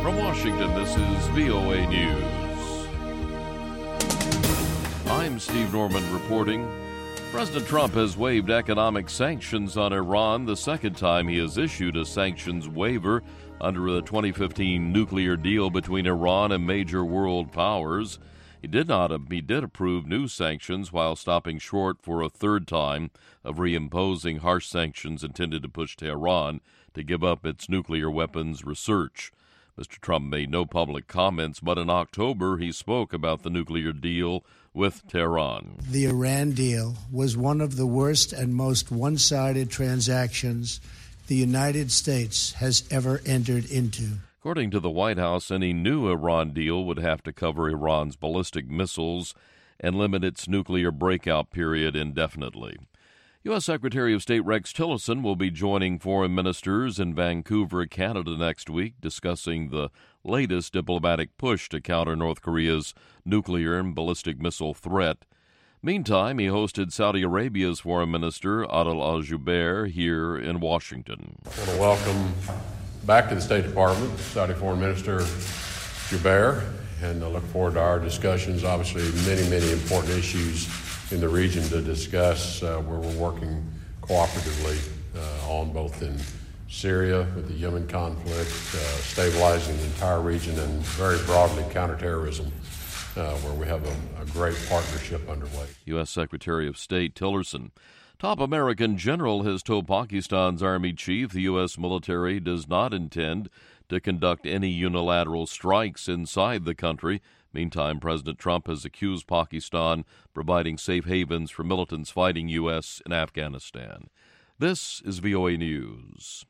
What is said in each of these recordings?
From Washington, this is VOA News. I'm Steve Norman reporting. President Trump has waived economic sanctions on Iran, the second time he has issued a sanctions waiver under the 2015 nuclear deal between Iran and major world powers. He did approve new sanctions while stopping short for a third time of reimposing harsh sanctions intended to push Tehran to give up its nuclear weapons research. Mr. Trump made no public comments, but in October he spoke about the nuclear deal with Tehran. The Iran deal was one of the worst and most one-sided transactions the United States has ever entered into. According to the White House, any new Iran deal would have to cover Iran's ballistic missiles and limit its nuclear breakout period indefinitely. U.S. Secretary of State Rex Tillerson will be joining foreign ministers in Vancouver, Canada next week, discussing the latest diplomatic push to counter North Korea's nuclear and ballistic missile threat. Meantime, he hosted Saudi Arabia's Foreign Minister Adel Al-Jubeir here in Washington. I want to welcome back to the State Department Saudi Foreign Minister Jubeir, and I look forward to our discussions. Obviously, many important issues in the region to discuss where we're working cooperatively on, both in Syria with the Yemen conflict, stabilizing the entire region, and very broadly counterterrorism, where we have a great partnership underway. U.S. Secretary of State Tillerson. Top American general has told Pakistan's army chief the U.S. military does not intend to conduct any unilateral strikes inside the country. Meantime, President Trump has accused Pakistan providing safe havens for militants fighting U.S. in Afghanistan. This is VOA News.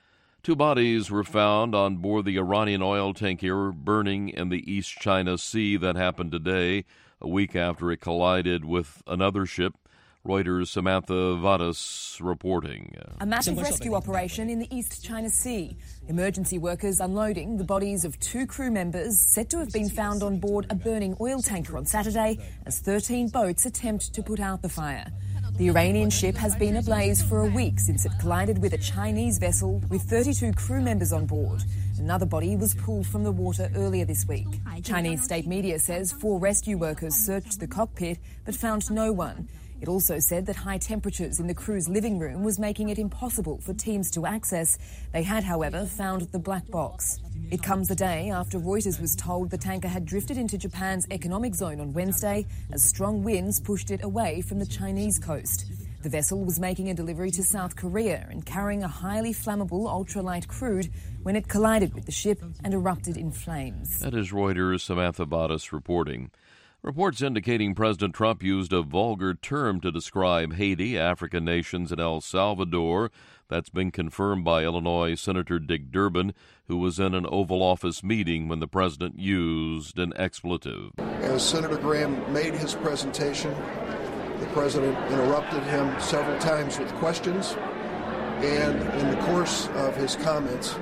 2 bodies were found on board the Iranian oil tanker burning in the East China Sea. That happened today, a week after it collided with another ship. Reuters' Samantha Vadas reporting. A massive rescue operation in the East China Sea. Emergency workers unloading the bodies of 2 crew members said to have been found on board a burning oil tanker on Saturday as 13 boats attempt to put out the fire. The Iranian ship has been ablaze for a week since it collided with a Chinese vessel with 32 crew members on board. Another body was pulled from the water earlier this week. Chinese state media says 4 rescue workers searched the cockpit but found no one. It also said that high temperatures in the crew's living room was making it impossible for teams to access. They had, however, found the black box. It comes a day after Reuters was told the tanker had drifted into Japan's economic zone on Wednesday as strong winds pushed it away from the Chinese coast. The vessel was making a delivery to South Korea and carrying a highly flammable ultralight crude when it collided with the ship and erupted in flames. That is Reuters' Samantha Vadas reporting. Reports indicating President Trump used a vulgar term to describe Haiti, African nations, and El Salvador. That's been confirmed by Illinois Senator Dick Durbin, who was in an Oval Office meeting when the president used an expletive. As Senator Graham made his presentation, the president interrupted him several times with questions, and in the course of his comments,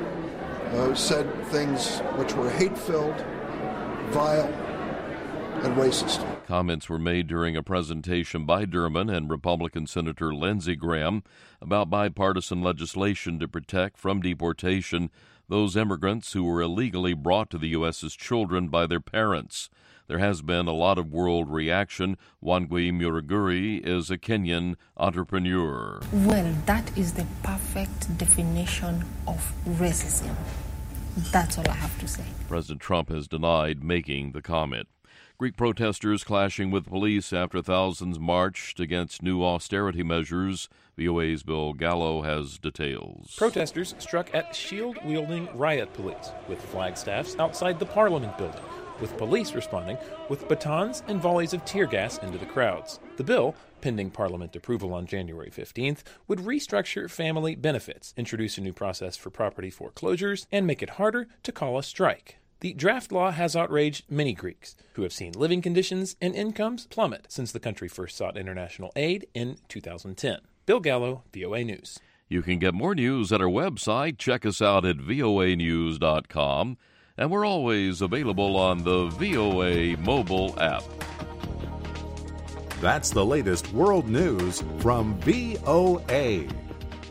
said things which were hate-filled, vile, and racist. Comments were made during a presentation by Durbin and Republican Senator Lindsey Graham about bipartisan legislation to protect from deportation those immigrants who were illegally brought to the U.S. as children by their parents. There has been a lot of world reaction. Wangui Muruguri is a Kenyan entrepreneur. Well, that is the perfect definition of racism. That's all I have to say. President Trump has denied making the comment. Greek protesters clashing with police after thousands marched against new austerity measures. VOA's Bill Gallo has details. Protesters struck at shield-wielding riot police with flagstaffs outside the Parliament building, with police responding with batons and volleys of tear gas into the crowds. The bill, pending Parliament approval on January 15th, would restructure family benefits, introduce a new process for property foreclosures, and make it harder to call a strike. The draft law has outraged many Greeks, who have seen living conditions and incomes plummet since the country first sought international aid in 2010. Bill Gallo, VOA News. You can get more news at our website. Check us out at voanews.com. And we're always available on the VOA mobile app. That's the latest world news from VOA.